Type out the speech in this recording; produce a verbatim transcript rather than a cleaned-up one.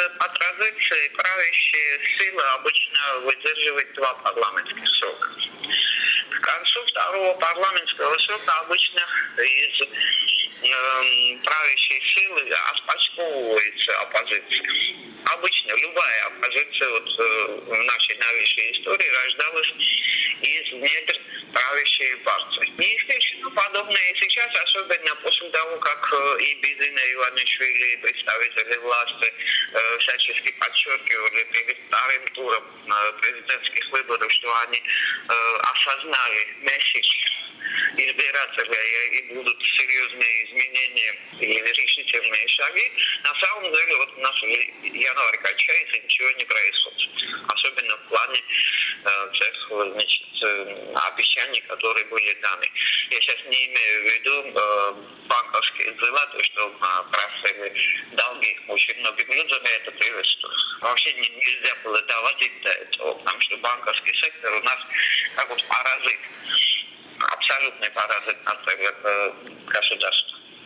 по традиции правящие силы обычно выдерживают два парламентских срока. К концу второго парламентского срока обычно из э, правящей силы отпочковывается оппозиция. Обычно любая оппозиция вот, э, в нашей новейшей истории рождалась из недр правящей партии. Не исключено подобное и сейчас, особенно после того, как э, и Бизина, и Иванишвили, и представители власти э, всячески подчеркивали перед вторым туром э, президентских выборов, что они э, осознали месседж избирателя и будут серьезные изменения и решительные шаги. На самом деле, вот у нас уже январь качается, ничего не происходит. Особенно в плане э, тех, значит, э, обещаний, которые были даны. Я сейчас не имею в виду э, банковские дела, то, что э, просили долги очень многим людям, я это приветствую. Вообще не, нельзя было доводить до этого, потому что банковский сектор у нас как вот паразит. Абсолютный паразит над государством.